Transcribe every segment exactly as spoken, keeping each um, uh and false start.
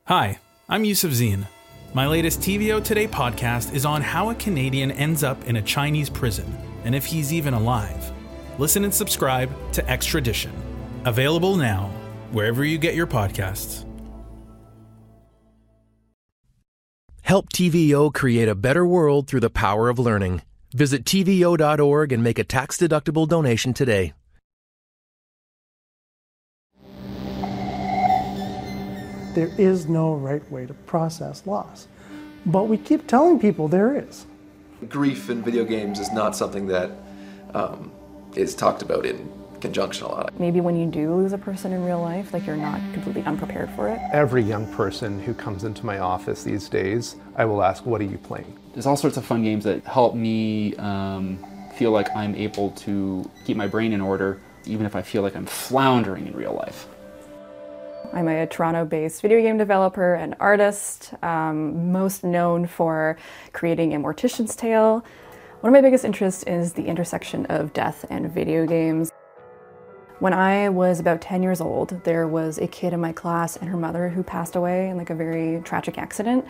Hi, I'm Yusuf Zine. My latest T V O Today podcast is on how a Canadian ends up in a Chinese prison and if he's even alive. Listen and subscribe to Extradition. Available now, wherever you get your podcasts. Help T V O create a better world through the power of learning. Visit T V O dot org and make a tax-deductible donation today. There is no right way to process loss. But we keep telling people there is. Grief in video games is not something that um, is talked about in conjunction a lot. Maybe when you do lose a person in real life, like you're not completely unprepared for it. Every young person who comes into my office these days, I will ask, what are you playing? There's all sorts of fun games that help me um, feel like I'm able to keep my brain in order, even if I feel like I'm floundering in real life. I'm a Toronto-based video game developer and artist, um, most known for creating A Mortician's Tale. One of my biggest interests is the intersection of death and video games. When I was about ten years old, there was a kid in my class and her mother who passed away in like a very tragic accident.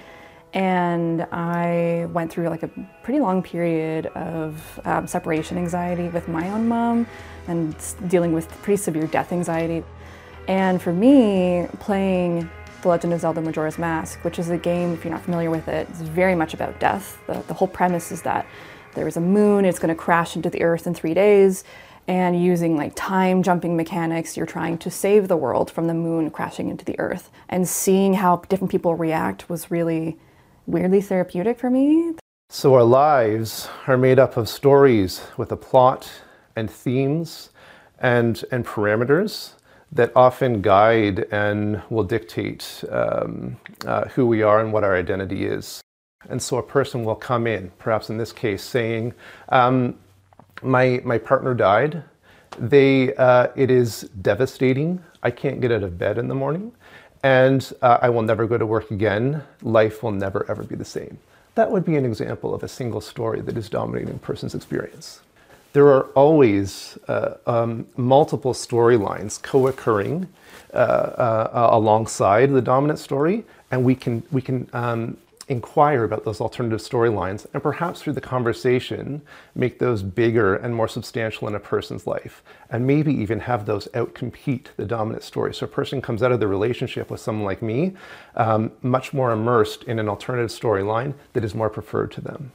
And I went through like a pretty long period of um, separation anxiety with my own mom and dealing with pretty severe death anxiety. And for me, playing The Legend of Zelda Majora's Mask, which is a game, if you're not familiar with it, it's very much about death. The, the whole premise is that there is a moon, it's going to crash into the earth in three days, and using like time jumping mechanics, you're trying to save the world from the moon crashing into the earth. And seeing how different people react was really weirdly therapeutic for me. So our lives are made up of stories with a plot and themes and, and parameters that often guide and will dictate um, uh, who we are and what our identity is. And so a person will come in, perhaps in this case, saying, um, my, my partner died. They, uh, it is devastating. I can't get out of bed in the morning. And uh, I will never go to work again. Life will never, ever be the same. That would be an example of a single story that is dominating a person's experience. There are always uh, um, multiple storylines co-occurring uh, uh, alongside the dominant story, and we can we can um, inquire about those alternative storylines, and perhaps through the conversation make those bigger and more substantial in a person's life, and maybe even have those outcompete the dominant story. So a person comes out of the relationship with someone like me um, much more immersed in an alternative storyline that is more preferred to them.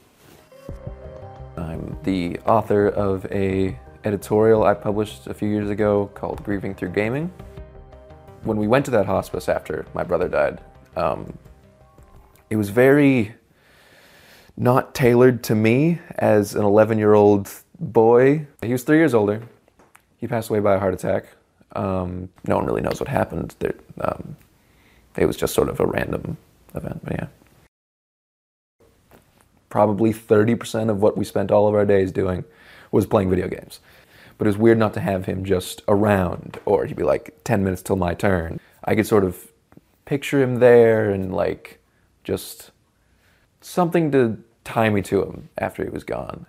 I'm the author of a editorial I published a few years ago called Grieving Through Gaming. When we went to that hospice after my brother died, um, it was very not tailored to me as an eleven-year-old boy. He was three years older. He passed away by a heart attack. Um, no one really knows what happened. There, um, it was just sort of a random event, but yeah. Probably thirty percent of what we spent all of our days doing was playing video games. But it was weird not to have him just around, or he'd be like, ten minutes till my turn. I could sort of picture him there and like just something to tie me to him after he was gone.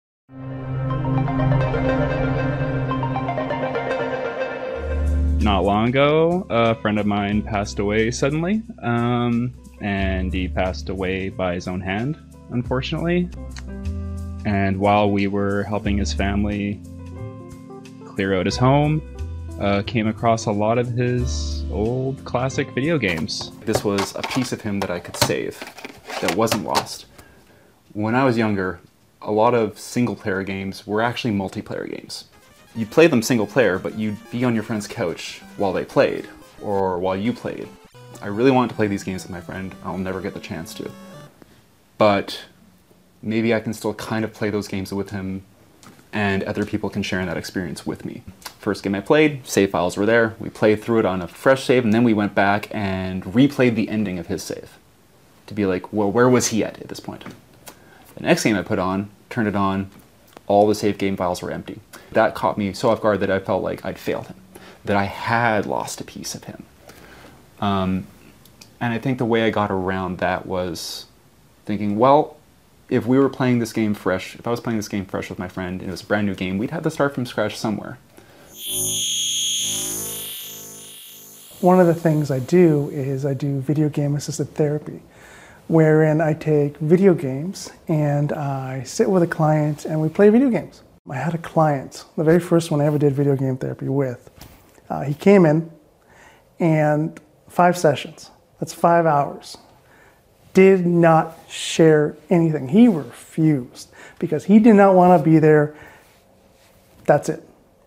Not long ago, a friend of mine passed away suddenly, um, and he passed away by his own hand, unfortunately. And while we were helping his family clear out his home, uh, came across a lot of his old classic video games. This was a piece of him that I could save, that wasn't lost. When I was younger, a lot of single-player games were actually multiplayer games. You'd play them single-player, but you'd be on your friend's couch while they played, or while you played. I really wanted to play these games with my friend. I'll never get the chance to. But maybe I can still kind of play those games with him, and other people can share in that experience with me. First game I played, save files were there. We played through it on a fresh save, and then we went back and replayed the ending of his save to be like, well, where was he at at this point? The next game I put on, turned it on, all the save game files were empty. That caught me so off guard that I felt like I'd failed him, that I had lost a piece of him. Um, and I think the way I got around that was thinking, well, if we were playing this game fresh, if I was playing this game fresh with my friend and it was a brand new game, we'd have to start from scratch somewhere. one of the things I do is I do video game assisted therapy, wherein I take video games and I sit with a client and we play video games. I had a client, the very first one I ever did video game therapy with. Uh, he came in and five sessions, that's five hours, did not share anything. He refused because he did not want to be there. That's it.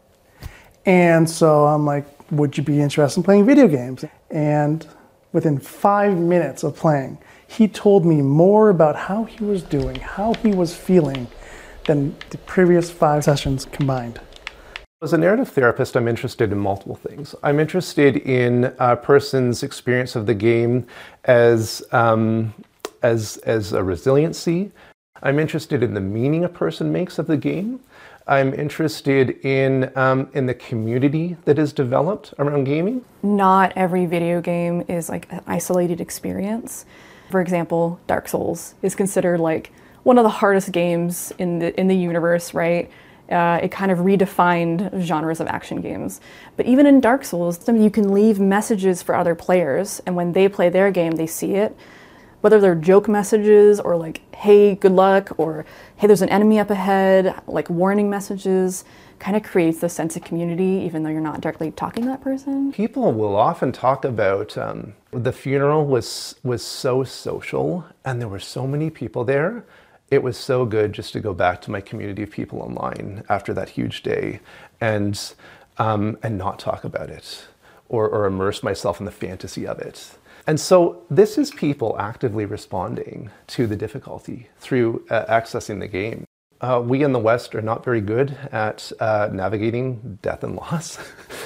And so I'm like, would you be interested in playing video games? And within five minutes of playing, he told me more about how he was doing, how he was feeling than the previous five sessions combined. As a narrative therapist, I'm interested in multiple things. I'm interested in a person's experience of the game as, um, as, as a resiliency. I'm interested in the meaning a person makes of the game. I'm interested in, um, in the community that is developed around gaming. Not every video game is like an isolated experience. For example, Dark Souls is considered like one of the hardest games in the, in the universe, right? Uh, it kind of redefined genres of action games. But even in Dark Souls, you can leave messages for other players, and when they play their game, they see it. Whether they're joke messages or like, hey, good luck, or hey, there's an enemy up ahead, like warning messages, kind of creates a sense of community even though you're not directly talking to that person. People will often talk about um, the funeral was, was so social and there were so many people there. It was so good just to go back to my community of people online after that huge day and, um, and not talk about it or, or immerse myself in the fantasy of it. And so this is people actively responding to the difficulty through uh, accessing the game. Uh, we in the West are not very good at uh, navigating death and loss.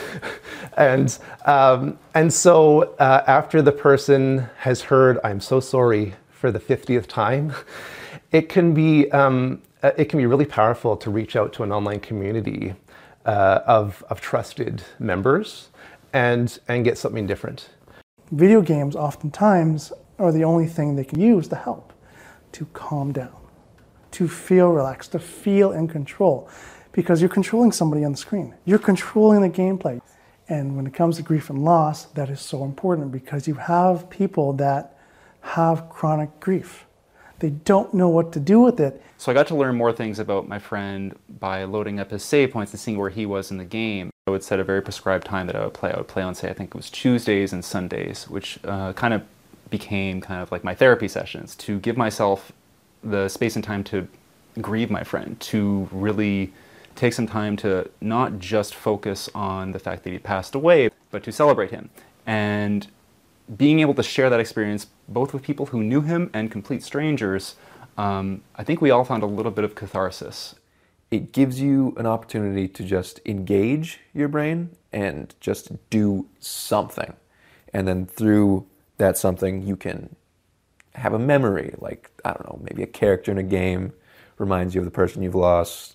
and, um, and so uh, after the person has heard, I'm so sorry for the fiftieth time, it can be, um, it can be really powerful to reach out to an online community uh, of, of trusted members and, and get something different. Video games oftentimes are the only thing they can use to help, to calm down, to feel relaxed, to feel in control, because you're controlling somebody on the screen. You're controlling the gameplay. And when it comes to grief and loss, that is so important because you have people that have chronic grief. They don't know what to do with it. So I got to learn more things about my friend by loading up his save points and seeing where he was in the game. I would set a very prescribed time that I would play. I would play on, say, I think it was Tuesdays and Sundays, which uh, kind of became kind of like my therapy sessions, to give myself the space and time to grieve my friend, to really take some time to not just focus on the fact that he passed away, but to celebrate him. And being able to share that experience both with people who knew him and complete strangers, um, I think we all found a little bit of catharsis. It gives you an opportunity to just engage your brain and just do something. And then through that something, you can have a memory, like, I don't know, maybe a character in a game reminds you of the person you've lost,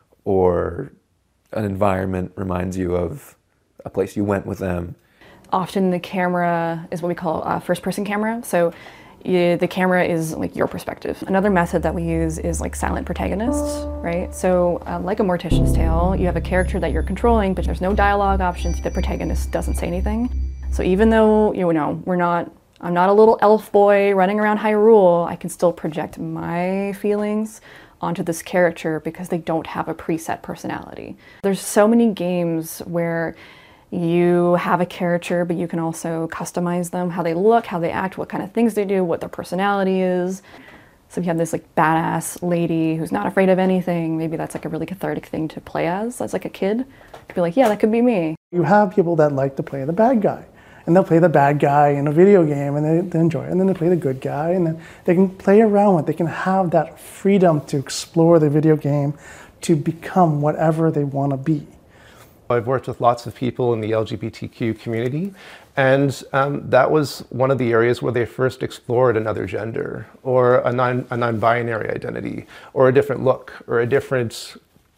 or an environment reminds you of a place you went with them. Often the camera is what we call a first-person camera. So you, the camera is like your perspective. Another method that we use is like silent protagonists, right? So um, like a Mortician's Tale, you have a character that you're controlling, but there's no dialogue options. The protagonist doesn't say anything. So even though, you know, we're not, I'm not a little elf boy running around Hyrule, I can still project my feelings onto this character because they don't have a preset personality. There's so many games where you have a character, but you can also customize them, how they look, how they act, what kind of things they do, what their personality is. So if you have this like badass lady who's not afraid of anything, maybe that's like a really cathartic thing to play as, as like a kid. To be like, yeah, that could be me. You have people that like to play the bad guy, and they'll play the bad guy in a video game and they, they enjoy it, and then they play the good guy, and then they can play around with it. They can have that freedom to explore the video game, to become whatever they want to be. I've worked with lots of people in the L G B T Q community, and um, that was one of the areas where they first explored another gender, or a, non, a non-binary identity, or a different look, or a different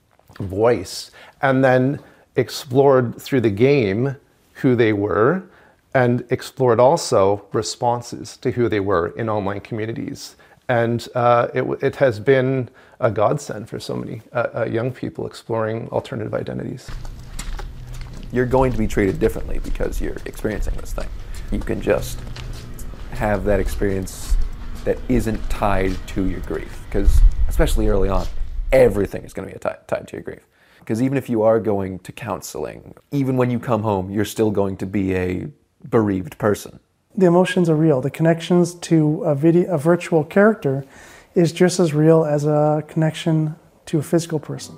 voice, and then explored through the game who they were, and explored also responses to who they were in online communities. And uh, it, it has been a godsend for so many uh, uh, young people exploring alternative identities. you're going to be treated differently because you're experiencing this thing. You can just have that experience that isn't tied to your grief, because especially early on, everything is going to be tied, tied to your grief. Because even if you are going to counseling, even when you come home, you're still going to be a bereaved person. The emotions are real. The connections to a video, a virtual character is just as real as a connection to a physical person.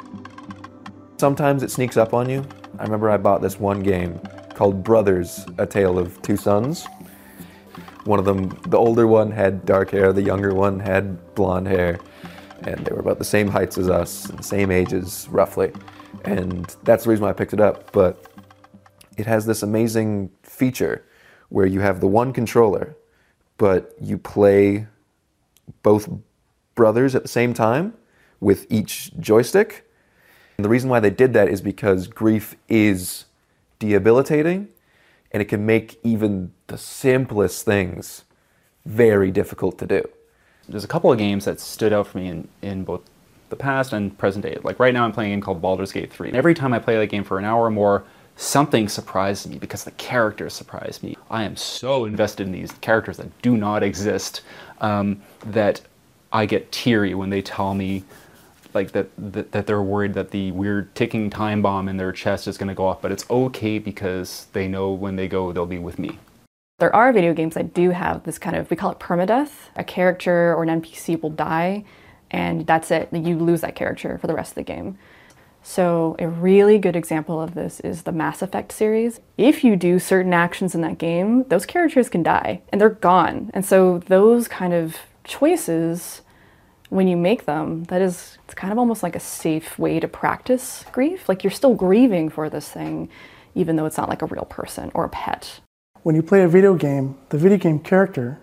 Sometimes it sneaks up on you. I remember I bought this one game called Brothers, A Tale of Two Sons. One of them, the older one had dark hair, the younger one had blonde hair, and they were about the same heights as us, and the same ages, roughly. And that's the reason why I picked it up, but it has this amazing feature where you have the one controller, but you play both brothers at the same time with each joystick. And the reason why they did that is because grief is debilitating, and it can make even the simplest things very difficult to do. There's a couple of games that stood out for me in, in both the past and present day. Like right now I'm playing a game called Baldur's Gate three. And every time I play that game for an hour or more, something surprises me because the characters surprise me. I am so invested in these characters that do not exist um, that I get teary when they tell me like that, that that they're worried that the weird ticking time bomb in their chest is going to go off, but it's okay because they know when they go, they'll be with me. There are video games that do have this kind of, we call it permadeath. A character or an N P C will die, and that's it. You lose that character for the rest of the game. So a really good example of this is the Mass Effect series. If you do certain actions in that game, those characters can die, and they're gone. And so those kind of choices, when you make them, that is, it's kind of almost like a safe way to practice grief. Like you're still grieving for this thing, even though it's not like a real person or a pet. When you play a video game, the video game character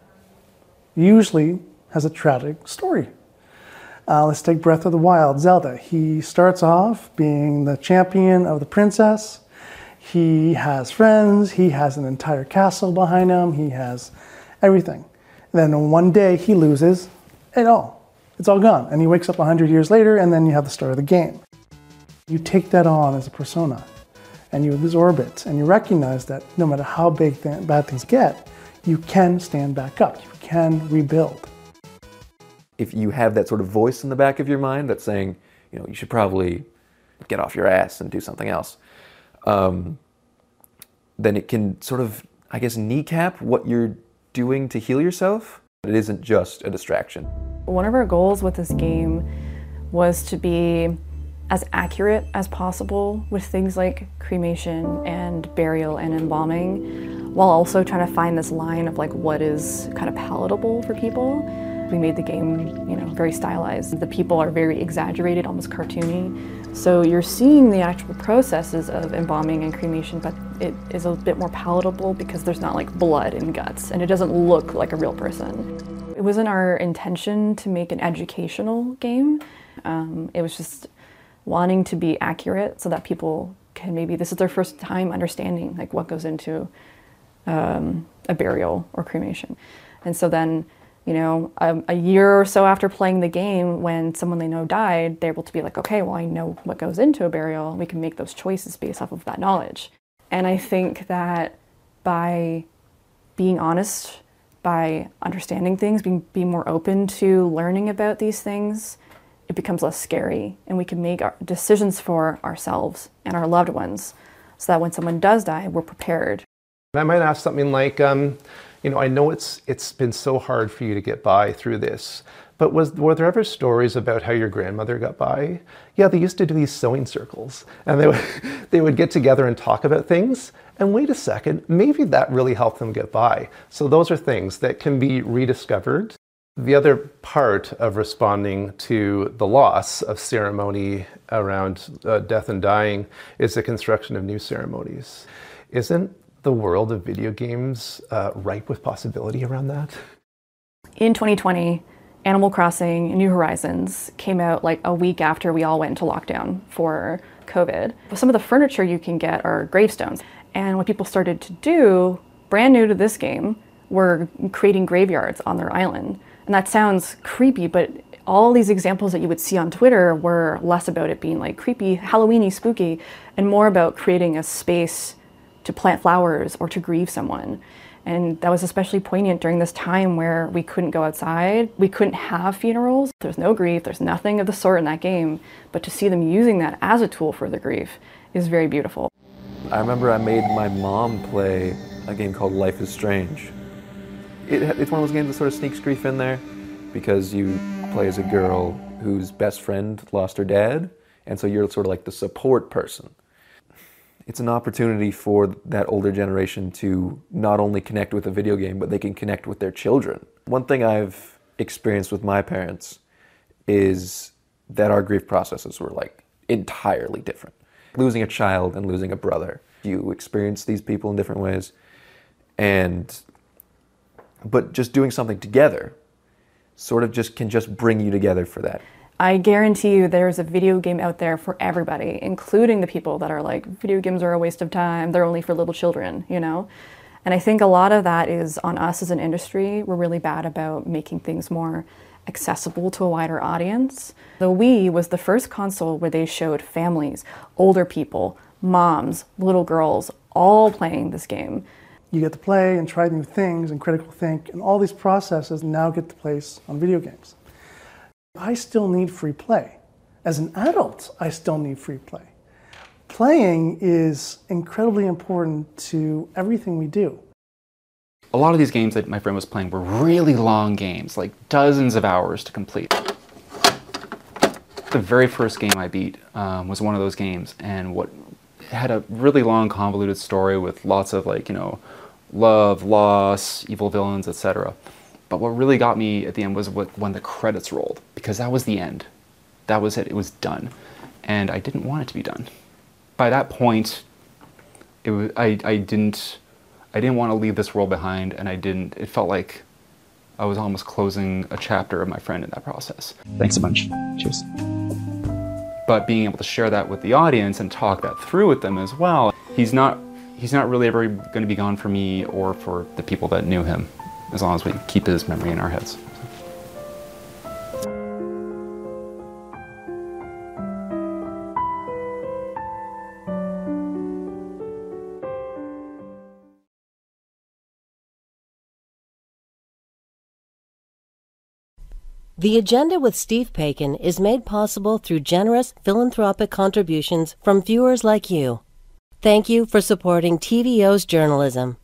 usually has a tragic story. Uh, let's take Breath of the Wild, Zelda. He starts off being the champion of the princess. He has friends, he has an entire castle behind him, he has everything. Then one day he loses it all. It's all gone, and he wakes up a hundred years later, and then you have the start of the game. You take that on as a persona, and you absorb it, and you recognize that no matter how big th- bad things get, you can stand back up, you can rebuild. If you have that sort of voice in the back of your mind that's saying, you know, you should probably get off your ass and do something else, um, then it can sort of, I guess, kneecap what you're doing to heal yourself. It isn't just a distraction. One of our goals with this game was to be as accurate as possible with things like cremation and burial and embalming, while also trying to find this line of like what is kind of palatable for people. We made the game, you know, very stylized. The people are very exaggerated, almost cartoony. So you're seeing the actual processes of embalming and cremation, but it is a bit more palatable because there's not like blood and guts, and it doesn't look like a real person. It wasn't our intention to make an educational game. Um, it was just wanting to be accurate so that people can maybe, this is their first time understanding like what goes into um, a burial or cremation. And so then, you know, a, a year or so after playing the game, when someone they know died, they're able to be like, okay, well, I know what goes into a burial. We can make those choices based off of that knowledge. And I think that by being honest, by understanding things, being, being more open to learning about these things, it becomes less scary, and we can make our decisions for ourselves and our loved ones so that when someone does die, we're prepared. I might ask something like, um, you know, I know it's it's been so hard for you to get by through this, but was were there ever stories about how your grandmother got by? Yeah, they used to do these sewing circles, and they would, they would get together and talk about things, and wait a second, maybe that really helped them get by. So those are things that can be rediscovered. The other part of responding to the loss of ceremony around uh, death and dying is the construction of new ceremonies. Isn't the world of video games uh, ripe with possibility around that? In twenty twenty, Animal Crossing New Horizons came out like a week after we all went into lockdown for COVID. Some of the furniture you can get are gravestones. And what people started to do, brand new to this game, were creating graveyards on their island. And that sounds creepy, but All these examples that you would see on Twitter were less about it being like creepy, Halloween-y, spooky, and more about creating a space to plant flowers or to grieve someone. And that was especially poignant during this time where we couldn't go outside, we couldn't have funerals, there's no grief, there's nothing of the sort in that game, but to see them using that as a tool for the grief is very beautiful. I remember I made my mom play a game called Life is Strange. It, it's one of those games that sort of sneaks grief in there because you play as a girl whose best friend lost her dad, and so you're sort of like the support person. It's an opportunity for that older generation to not only connect with a video game, but they can connect with their children. One thing I've experienced with my parents is that our grief processes were like entirely different. Losing a child and losing a brother, you experience these people in different ways, and but just doing something together sort of just can just bring you together for that. I guarantee you there's a video game out there for everybody, including the people that are like, video games are a waste of time, they're only for little children, you know? And I think a lot of that is on us as an industry. We're really bad about making things more accessible to a wider audience. The Wii was the first console where they showed families, older people, moms, little girls, all playing this game. You get to play and try new things and critical think, and all these processes now get to place on video games. I still need free play. As an adult, I still need free play. Playing is incredibly important to everything we do. A lot of these games that my friend was playing were really long games, like dozens of hours to complete. The very first game I beat um, was one of those games, and what it had a really long, convoluted story with lots of, like, you know, love, loss, evil villains, et cetera. But what really got me at the end was what, when the credits rolled, because that was the end. That was it. It was done, and I didn't want it to be done. By that point, it was I I didn't I didn't want to leave this world behind, and I didn't. It felt like I was almost closing a chapter of my friend in that process. Thanks a bunch. Cheers. But being able to share that with the audience and talk that through with them as well, he's not he's not really ever going to be gone for me or for the people that knew him, as long as we keep his memory in our heads. The Agenda with Steve Paikin is made possible through generous philanthropic contributions from viewers like you. Thank you for supporting T V O's journalism.